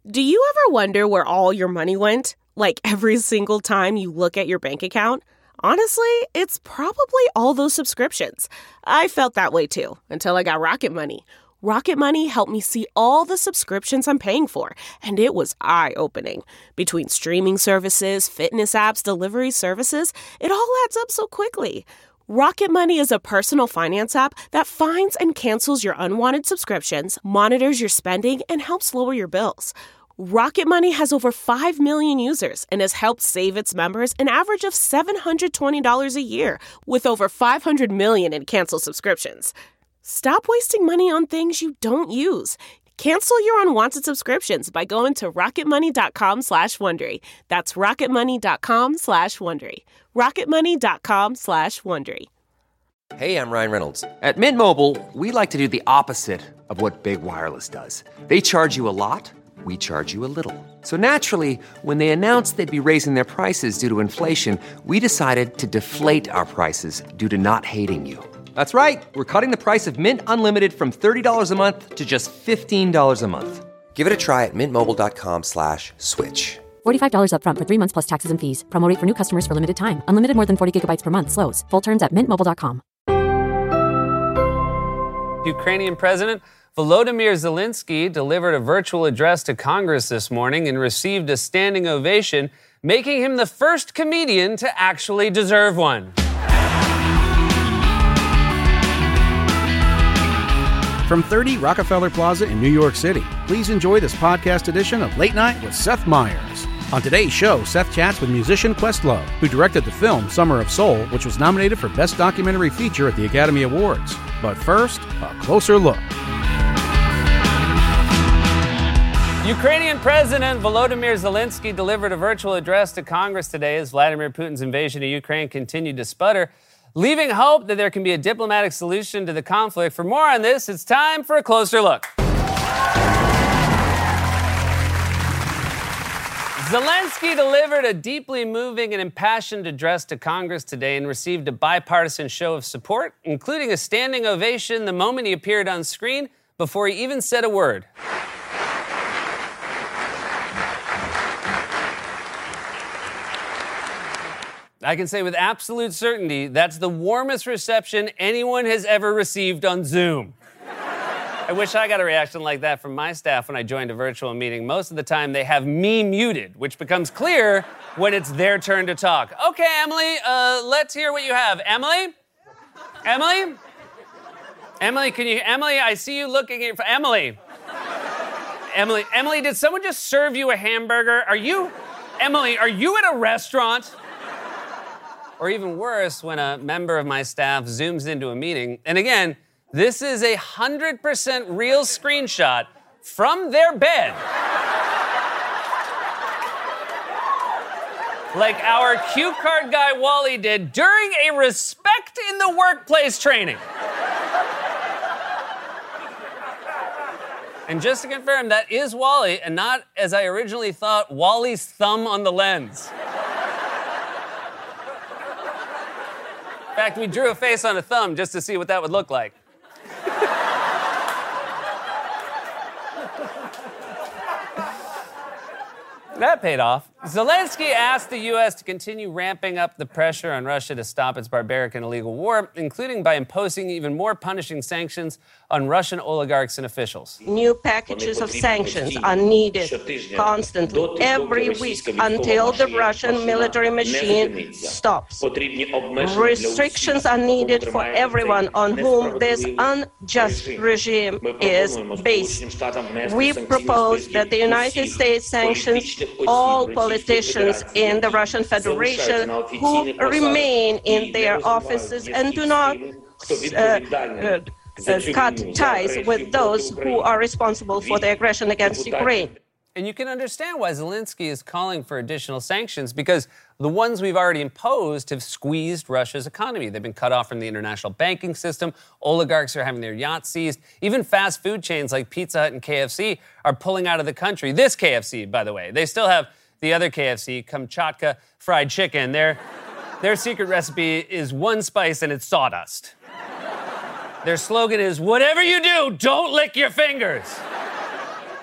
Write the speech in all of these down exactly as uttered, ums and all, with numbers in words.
Do you ever wonder where all your money went? Like every single time you look at your bank account? Honestly, it's probably all those subscriptions. I felt that way too, until I got Rocket Money. Rocket Money helped me see all the subscriptions I'm paying for, and it was eye-opening. Between streaming services, fitness apps, delivery services, it all adds up so quickly. Rocket Money is a personal finance app that finds and cancels your unwanted subscriptions, monitors your spending, and helps lower your bills. Rocket Money has over five million users and has helped save its members an average of seven hundred twenty dollars a year, with over five hundred million in canceled subscriptions. Stop wasting money on things you don't use. Cancel your unwanted subscriptions by going to rocketmoney.com slash Wondery. That's rocketmoney.com slash Wondery. rocketmoney.com slash Wondery. Hey, I'm Ryan Reynolds. At Mint Mobile, we like to do the opposite of what Big Wireless does. They charge you a lot, we charge you a little. So naturally, when they announced they'd be raising their prices due to inflation, we decided to deflate our prices due to not hating you. That's right. We're cutting the price of Mint Unlimited from thirty dollars a month to just fifteen dollars a month. Give it a try at mintmobile.com slash switch. forty-five dollars up front for three months plus taxes and fees. Promo rate for new customers for limited time. Unlimited more than forty gigabytes per month slows. Full terms at mint mobile dot com. Ukrainian President Volodymyr Zelensky delivered a virtual address to Congress this morning and received a standing ovation, making him the first comedian to actually deserve one. From thirty Rockefeller Plaza in New York City, please enjoy this podcast edition of Late Night with Seth Meyers. On today's show, Seth chats with musician Questlove, who directed the film Summer of Soul, which was nominated for Best Documentary Feature at the Academy Awards. But first, a closer look. Ukrainian President Volodymyr Zelensky delivered a virtual address to Congress today as Vladimir Putin's invasion of Ukraine continued to sputter, leaving hope that there can be a diplomatic solution to the conflict. For more on this, it's time for a closer look. Zelensky delivered a deeply moving and impassioned address to Congress today and received a bipartisan show of support, including a standing ovation the moment he appeared on screen before he even said a word. I can say with absolute certainty that's the warmest reception anyone has ever received on Zoom. I wish I got a reaction like that from my staff when I joined a virtual meeting. Most of the time, they have me muted, which becomes clear when it's their turn to talk. Okay, Emily, uh, let's hear what you have. Emily? Emily? Emily, can you... Emily, I see you looking at... Emily. Emily, Emily, did someone just serve you a hamburger? Are you... Emily, are you at a restaurant? Or even worse, when a member of my staff zooms into a meeting, and again, this is a one hundred percent real screenshot from their bed. Like our cue card guy Wally did during a respect in the workplace training. And just to confirm, that is Wally, and not, as I originally thought, Wally's thumb on the lens. In fact, we drew a face on a thumb just to see what that would look like. That paid off. Zelensky asked the U S to continue ramping up the pressure on Russia to stop its barbaric and illegal war, including by imposing even more punishing sanctions on Russian oligarchs and officials. New packages of sanctions are needed constantly, every week, until the Russian military machine stops. Restrictions are needed for everyone on whom this unjust regime is based. We propose that the United States sanctions all politicians in the Russian Federation who remain in their offices and do not uh, uh, uh, cut ties with those who are responsible for the aggression against Ukraine. And you can understand why Zelensky is calling for additional sanctions, because the ones we've already imposed have squeezed Russia's economy. They've been cut off from the international banking system. Oligarchs are having their yachts seized. Even fast food chains like Pizza Hut and K F C are pulling out of the country. This K F C, by the way. They still have the other K F C, Kamchatka Fried Chicken. Their, their secret recipe is one spice and it's sawdust. Their slogan is, whatever you do, don't lick your fingers.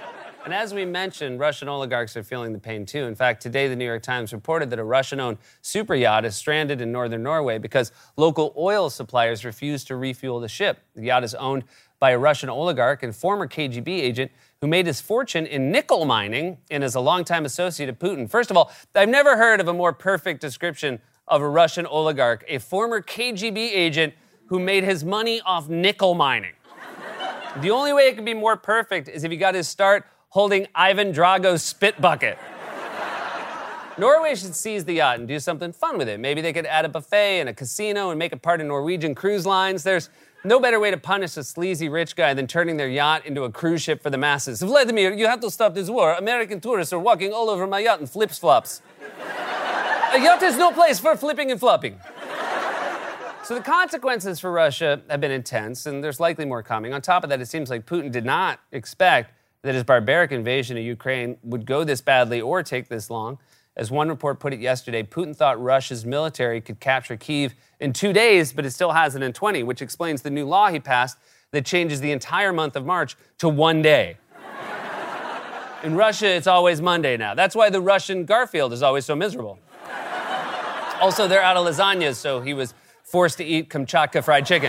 And as we mentioned, Russian oligarchs are feeling the pain too. In fact, today the New York Times reported that a Russian-owned super yacht is stranded in northern Norway because local oil suppliers refuse to refuel the ship. The yacht is owned by a Russian oligarch and former K G B agent who made his fortune in nickel mining and is a longtime associate of Putin. First of all, I've never heard of a more perfect description of a Russian oligarch, a former K G B agent who made his money off nickel mining. The only way it could be more perfect is if he got his start holding Ivan Drago's spit bucket. Norway should seize the yacht and do something fun with it. Maybe they could add a buffet and a casino and make it part of Norwegian cruise lines. There's no better way to punish a sleazy rich guy than turning their yacht into a cruise ship for the masses. Vladimir, you have to stop this war. American tourists are walking all over my yacht in flips-flops. A yacht is no place for flipping and flopping. So the consequences for Russia have been intense, and there's likely more coming. On top of that, it seems like Putin did not expect that his barbaric invasion of Ukraine would go this badly or take this long. As one report put it yesterday, Putin thought Russia's military could capture Kyiv in two days, but it still has it in twenty, which explains the new law he passed that changes the entire month of March to one day. In Russia, it's always Monday now. That's why the Russian Garfield is always so miserable. Also, they're out of lasagnas, so he was forced to eat Kamchatka fried chicken.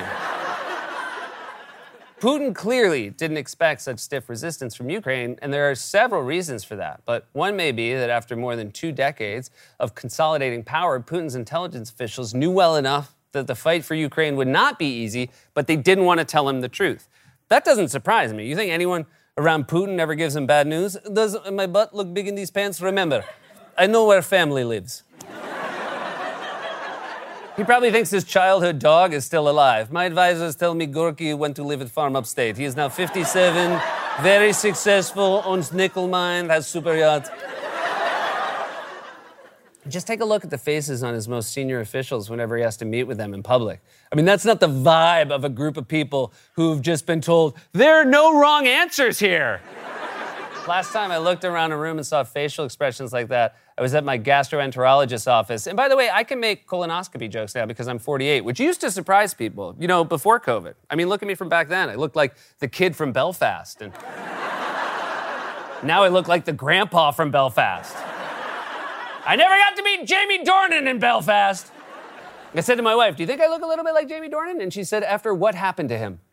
Putin clearly didn't expect such stiff resistance from Ukraine, and there are several reasons for that. But one may be that after more than two decades of consolidating power, Putin's intelligence officials knew well enough that the fight for Ukraine would not be easy, but they didn't want to tell him the truth. That doesn't surprise me. You think anyone around Putin ever gives him bad news? Does my butt look big in these pants? Remember, I know where family lives. He probably thinks his childhood dog is still alive. My advisors tell me Gorky went to live at farm upstate. He is now fifty-seven, very successful, owns nickel mine, has super yacht. Just take a look at the faces on his most senior officials whenever he has to meet with them in public. I mean, that's not the vibe of a group of people who've just been told, there are no wrong answers here. Last time I looked around a room and saw facial expressions like that, I was at my gastroenterologist's office. And by the way, I can make colonoscopy jokes now because I'm forty-eight, which used to surprise people, you know, before COVID. I mean, look at me from back then. I looked like the kid from Belfast. And now I look like the grandpa from Belfast. I never got to meet Jamie Dornan in Belfast. I said to my wife, do you think I look a little bit like Jamie Dornan? And she said, after what happened to him?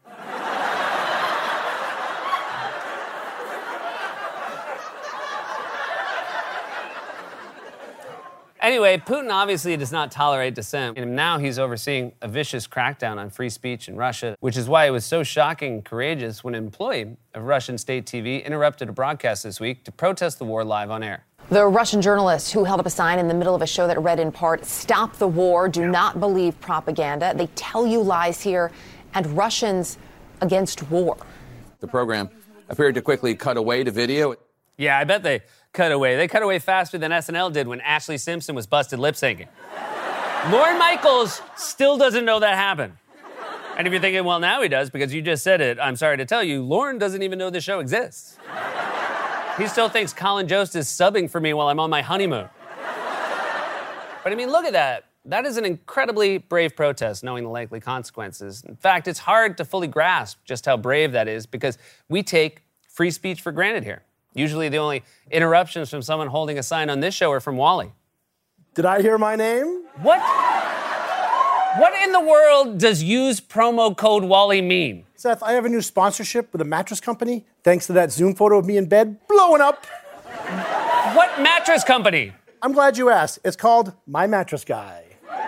Anyway, Putin obviously does not tolerate dissent, and now he's overseeing a vicious crackdown on free speech in Russia, which is why it was so shocking and courageous when an employee of Russian state T V interrupted a broadcast this week to protest the war live on air. The Russian journalist who held up a sign in the middle of a show that read in part, "Stop the war, do not believe propaganda. They tell you lies here, and Russians against war." The program appeared to quickly cut away to video. Yeah, I bet they cut away. They cut away faster than S N L did when Ashley Simpson was busted lip syncing. Lorne Michaels still doesn't know that happened. And if you're thinking, well, now he does because you just said it, I'm sorry to tell you, Lorne doesn't even know the show exists. He still thinks Colin Jost is subbing for me while I'm on my honeymoon. But I mean, look at that. That is an incredibly brave protest, knowing the likely consequences. In fact, it's hard to fully grasp just how brave that is because we take free speech for granted here. Usually the only interruptions from someone holding a sign on this show are from Wally. Did I hear my name? What? What in the world does use promo code Wally mean? Seth, I have a new sponsorship with a mattress company, thanks to that Zoom photo of me in bed blowing up. What mattress company? I'm glad you asked. It's called My Mattress Guy.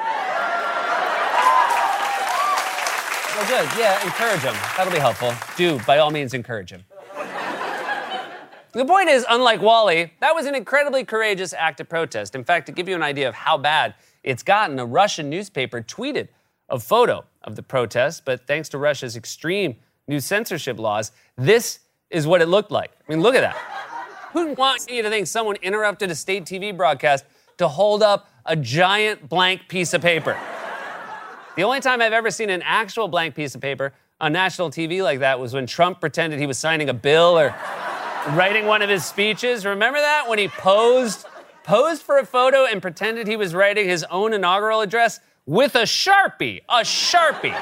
Oh, good. Yeah, encourage him. That'll be helpful. Do, by all means, encourage him. The point is, unlike Wally, that was an incredibly courageous act of protest. In fact, to give you an idea of how bad it's gotten, a Russian newspaper tweeted a photo of the protest, but thanks to Russia's extreme new censorship laws, this is what it looked like. I mean, look at that. Who wants you to think someone interrupted a state T V broadcast to hold up a giant blank piece of paper? The only time I've ever seen an actual blank piece of paper on national T V like that was when Trump pretended he was signing a bill or writing one of his speeches. Remember that? When he posed, posed for a photo and pretended he was writing his own inaugural address with a Sharpie. A Sharpie.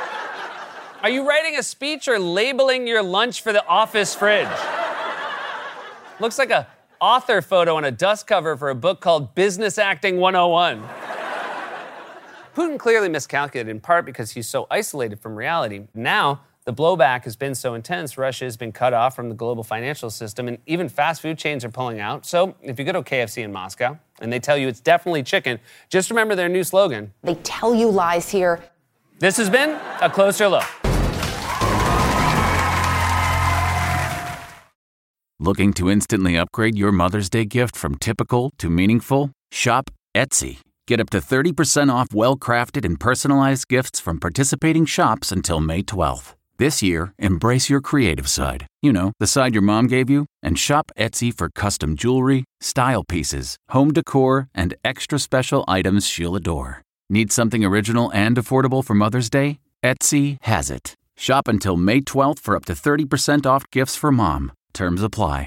Are you writing a speech or labeling your lunch for the office fridge? Looks like a author photo on a dust cover for a book called Business Acting one oh one. Putin clearly miscalculated, in part because he's so isolated from reality. Now, the blowback has been so intense, Russia has been cut off from the global financial system, and even fast food chains are pulling out. So if you go to a K F C in Moscow and they tell you it's definitely chicken, just remember their new slogan. They tell you lies here. This has been A Closer Look. Looking to instantly upgrade your Mother's Day gift from typical to meaningful? Shop Etsy. Get up to thirty percent off well-crafted and personalized gifts from participating shops until May twelfth. This year, embrace your creative side. You know, the side your mom gave you. And shop Etsy for custom jewelry, style pieces, home decor, and extra special items she'll adore. Need something original and affordable for Mother's Day? Etsy has it. Shop until May twelfth for up to thirty percent off gifts for mom. Terms apply.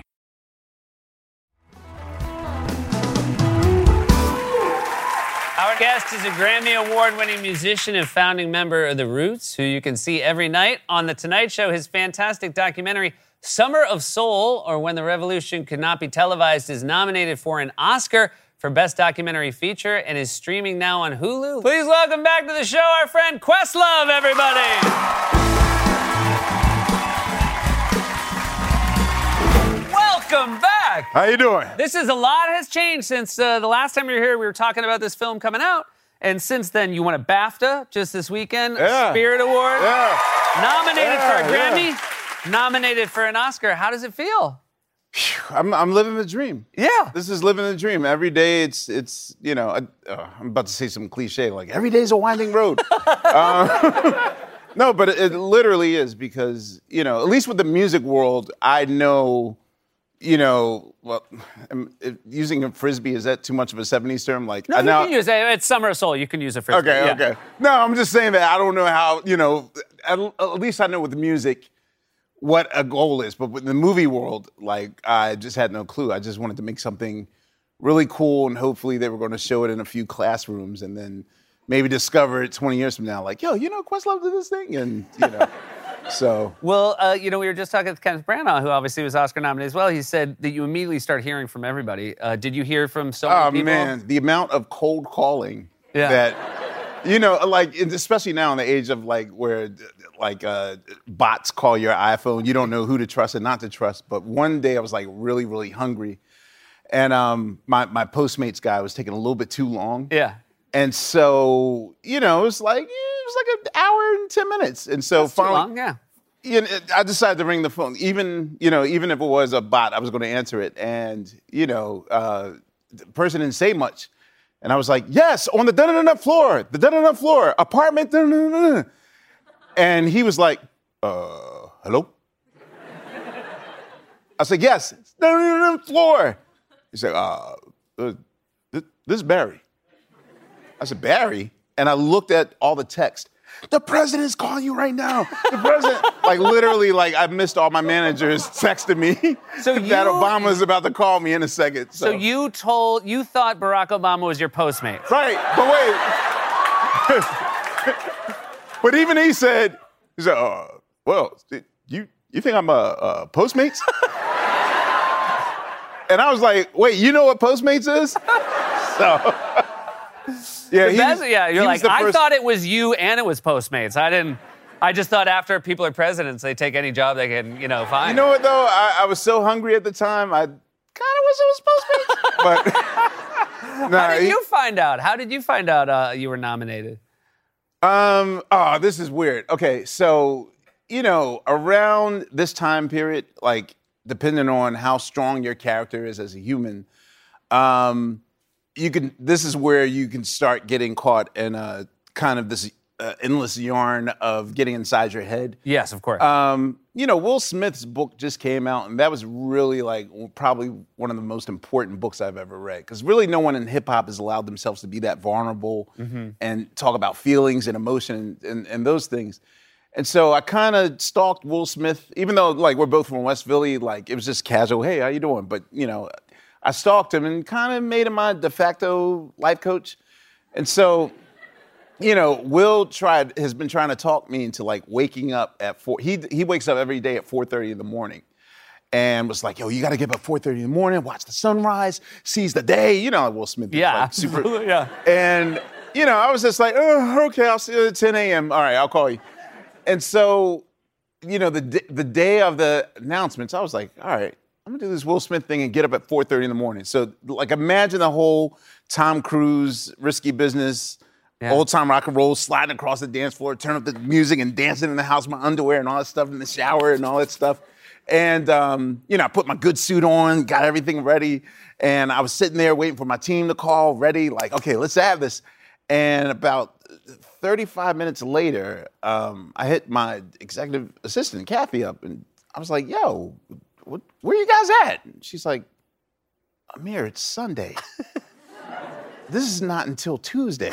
Our guest is a Grammy Award-winning musician and founding member of The Roots, who you can see every night on The Tonight Show. His fantastic documentary, Summer of Soul, or When the Revolution Could Not Be Televised, is nominated for an Oscar for Best Documentary Feature and is streaming now on Hulu. Please welcome back to the show our friend Questlove, everybody! Welcome back. How you doing? This is a lot has changed since uh, the last time you were here. We were talking about this film coming out, and since then you won a BAFTA just this weekend, yeah. a Spirit Award, yeah. nominated yeah, for a Grammy, yeah. nominated for an Oscar. How does it feel? I'm I'm living the dream. Yeah, this is living the dream. Every day it's it's you know I, uh, I'm about to say some cliche like every day's a winding road. um, no, but it, it literally is because you know at least with the music world I know. You know, well, if using a frisbee, is that too much of a seventies term? Like, no, you now, can use it. It's Summer of Soul. You can use a frisbee. Okay, yeah. okay. No, I'm just saying that I don't know how, you know, at, at least I know with the music what a goal is. But with the movie world, like, I just had no clue. I just wanted to make something really cool, and hopefully they were going to show it in a few classrooms and then maybe discover it twenty years from now. Like, yo, you know, Questlove did this thing? And, you know. So well, uh, you know, we were just talking with Kenneth Branagh, who obviously was Oscar nominated as well. He said that you immediately start hearing from everybody. Uh, did you hear from so many oh, people? Oh man, the amount of cold calling yeah. that, you know, like especially now in the age of like where like uh, bots call your iPhone, you don't know who to trust and not to trust. But one day I was like really, really hungry, and um, my my Postmates guy was taking a little bit too long. Yeah. And so, you know, it was like, it was like an hour and ten minutes. And so That's finally, too long, yeah. You know, I decided to ring the phone. Even, you know, even if it was a bot, I was going to answer it. And, you know, uh, the person didn't say much. And I was like, yes, on the da-da-da-da floor, the da-da-da-da floor, apartment, da-da-da-da. And he was like, uh, hello? I said, yes, da-da-da-da floor. He said, uh, uh this, this is Barry. I said, Barry? And I looked at all the text. The president's calling you right now. The president. Like, literally, like, I missed all my managers texting me so that you, Obama's about to call me in a second. So. so you told, you thought Barack Obama was your Postmate. Right, but wait. But even he said, he said, uh, well, you, you think I'm a, a Postmates? And I was like, wait, you know what Postmates is? So... Yeah, he was, yeah, you're like, I first... thought it was you and it was Postmates. I didn't, I just thought after people are presidents, they take any job they can, you know, find. You know what, though? I, I was so hungry at the time, I kind of wish it was Postmates. But, nah, How did he... you find out? How did you find out uh, you were nominated? Um, oh, this is weird. Okay, so, you know, around this time period, like, depending on how strong your character is as a human, um... you can. This is where you can start getting caught in a kind of this uh, endless yarn of getting inside your head. Yes, of course. Um, you know, Will Smith's book just came out, and that was really like probably one of the most important books I've ever read. Because really, no one in hip hop has allowed themselves to be that vulnerable mm-hmm. and talk about feelings and emotion and, and, and those things. And so I kind of stalked Will Smith, even though like we're both from West Philly. Like it was just casual. Hey, how you doing? But you know. I stalked him and kind of made him my de facto life coach. And so, you know, Will tried has been trying to talk me into like waking up at four. He he wakes up every day at four thirty in the morning. and was like, yo, you got to get up at four thirty in the morning, watch the sunrise, seize the day. You know, Will Smith. Yeah, like super, absolutely, yeah. And, you know, I was just like, oh, okay, I'll see you at ten a.m. All right, I'll call you. And so, you know, the d- the day of the announcements, I was like, all right, I'm going to do this Will Smith thing and get up at four thirty in the morning. So, like, imagine the whole Tom Cruise, Risky Business, yeah. old time rock and roll, sliding across the dance floor, turn up the music and dancing in the house, my underwear and all that stuff in the shower and all that stuff. And, um, you know, I put my good suit on, got everything ready. And I was sitting there waiting for my team to call, ready, like, okay, let's have this. And about thirty-five minutes later, um, I hit my executive assistant, Kathy, up. And I was like, yo, what, where you guys at? And she's like, Amir, it's Sunday. This is not until Tuesday.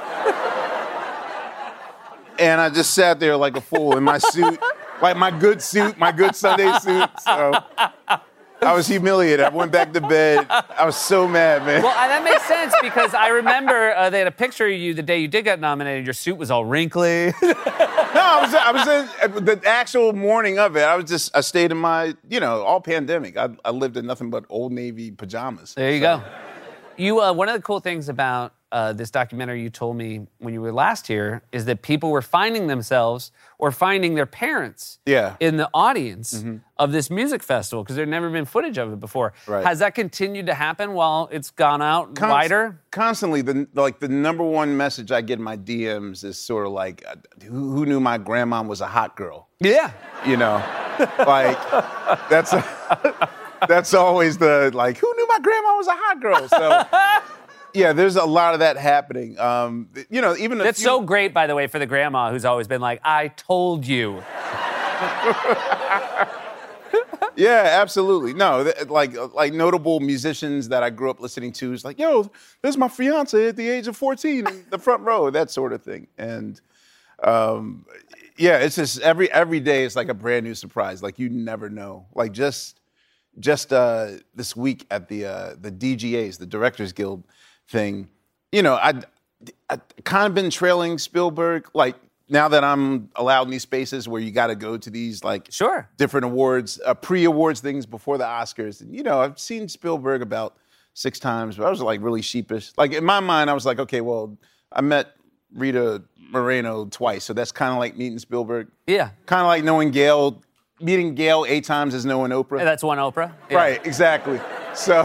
And I just sat there like a fool in my suit, like my good suit, my good Sunday suit. So I was humiliated. I went back to bed. I was so mad, man. Well, that makes sense because I remember uh, they had a picture of you the day you did get nominated. Your suit was all wrinkly. No, I was, I was in the actual morning of it. I was just, I stayed in my, you know, all pandemic. I, I lived in nothing but Old Navy pajamas. There you so. go. You, uh, one of the cool things about uh, this documentary you told me when you were last here is that people were finding themselves or finding their parents yeah. in the audience mm-hmm. of this music festival because there'd never been footage of it before. Right. Has that continued to happen while it's gone out Const- wider? Constantly. The, like the number one message I get in my D Ms is sort of like, uh, who, who knew my grandma was a hot girl? Yeah. You know, like that's a, that's always the, like, who knew my grandma was a hot girl? So, yeah, there's a lot of that happening. Um, you know, even That's few... so great, by the way, for the grandma who's always been like, I told you. Yeah, absolutely. No, th- like like notable musicians that I grew up listening to is like, yo, there's my fiance at the age of fourteen in the front row, that sort of thing. And um, yeah, it's just every every day it's like a brand new surprise. Like you never know. Like just just uh, this week at the uh, the D G As, the Directors Guild thing, you know, I I kind of been trailing Spielberg, like. Now that I'm allowed in these spaces where you got to go to these like sure. different awards, uh, pre-awards things before the Oscars, and you know, I've seen Spielberg about six times, but I was like really sheepish. Like in my mind, I was like, okay, well, I met Rita Moreno twice, so that's kind of like meeting Spielberg. Yeah. Kind of like knowing Gail, meeting Gail eight times is knowing Oprah. Yeah, that's one Oprah. Yeah. Right, exactly. So,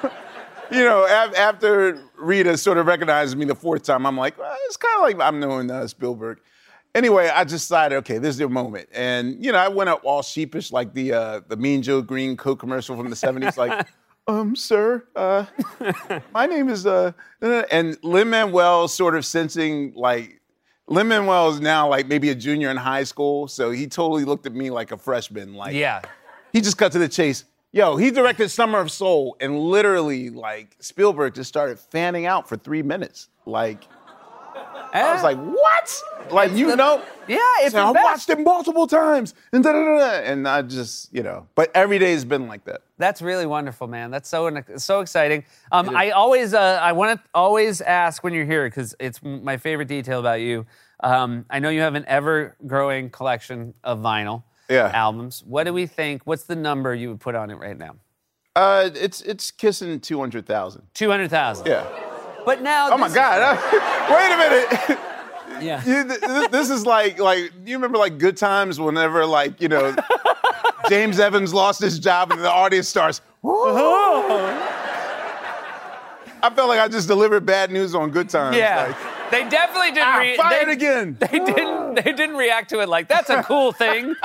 you know, af- after Rita sort of recognizes me the fourth time, I'm like, well, it's kind of like I'm knowing uh, Spielberg. Anyway, I decided, okay, this is the moment. And, you know, I went up all sheepish like the uh, the Mean Joe Green Coke commercial from the seventies, like, um, sir, uh, my name is, uh, and Lin-Manuel sort of sensing, like, Lin-Manuel is now like maybe a junior in high school, so he totally looked at me like a freshman. Like, yeah. He just cut to the chase. Yo, he directed Summer of Soul, and literally, like, Spielberg just started fanning out for three minutes. Like, I was like, what? Like, you the, know? Yeah, it's I the best. watched it multiple times. And, da, da, da, da, and I just, you know. But every day has been like that. That's really wonderful, man. That's so so exciting. Um, I always, uh, I want to always ask when you're here, because it's my favorite detail about you. Um, I know you have an ever-growing collection of vinyl yeah. albums. What do we think? What's the number you would put on it right now? Uh, it's it's kissing two hundred thousand. two hundred thousand? Yeah. But now, oh my God! Wait a minute. Yeah. You, th- this is like like you remember like Good Times whenever like you know James Evans lost his job and the audience starts. Oh. I felt like I just delivered bad news on Good Times. Yeah. Like, they definitely didn't. Ah, re- fired they, again. They didn't. They didn't react to it like that's a cool thing.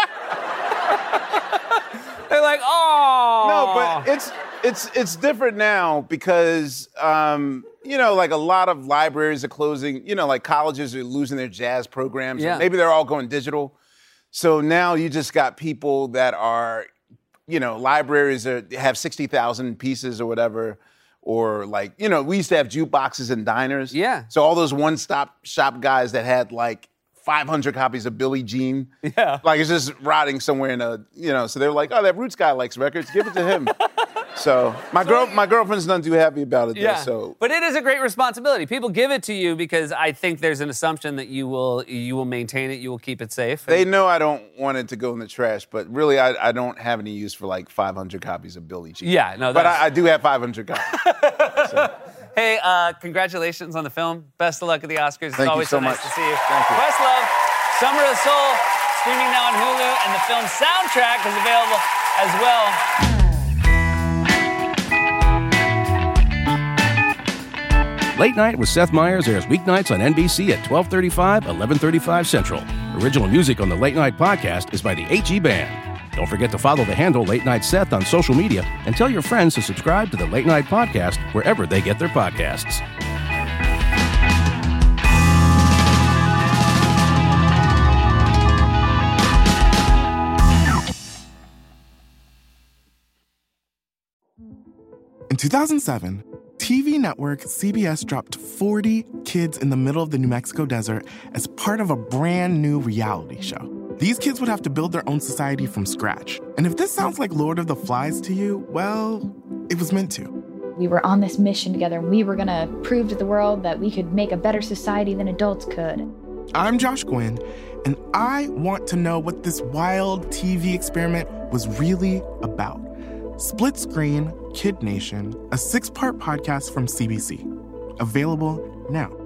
They're like, oh. No, but it's it's it's different now because um, you know, like a lot of libraries are closing. You know, like colleges are losing their jazz programs. Yeah. Or maybe they're all going digital. So now you just got people that are, you know, libraries are have sixty thousand pieces or whatever. Or like, you know, we used to have jukeboxes in diners. Yeah. So all those one-stop shop guys that had like five hundred copies of Billie Jean. Yeah. Like it's just rotting somewhere in a, you know, so they were like, oh, that Roots guy likes records. Give it to him. So my girl, my girlfriend's not too happy about it. Though, Yeah, so but it is a great responsibility. People give it to you because I think there's an assumption that you will you will maintain it, you will keep it safe. they know I don't want it to go in the trash, but really I, I don't have any use for like five hundred copies of Billie Jean. Yeah, no, but that's- I, I do have five hundred copies. So. Hey, uh, congratulations on the film. Best of luck at the Oscars. It's Thank you always so so nice much. to see you. Thank you. Questlove, Summer of Soul, streaming now on Hulu, and the film soundtrack is available as well. Late Night with Seth Meyers airs weeknights on N B C at twelve thirty-five, eleven thirty-five Central. Original music on the Late Night podcast is by the H E Band. Don't forget to follow the handle Late Night Seth on social media and tell your friends to subscribe to the Late Night podcast wherever they get their podcasts. In two thousand seven, T V network C B S dropped forty kids in the middle of the New Mexico desert as part of a brand new reality show. These kids would have to build their own society from scratch. And if this sounds like Lord of the Flies to you, well, it was meant to. We were on this mission together, and we were gonna prove to the world that we could make a better society than adults could. I'm Josh Gwynn, and I want to know what this wild T V experiment was really about. Split Screen, Kid Nation, a six-part podcast from C B C. Available now.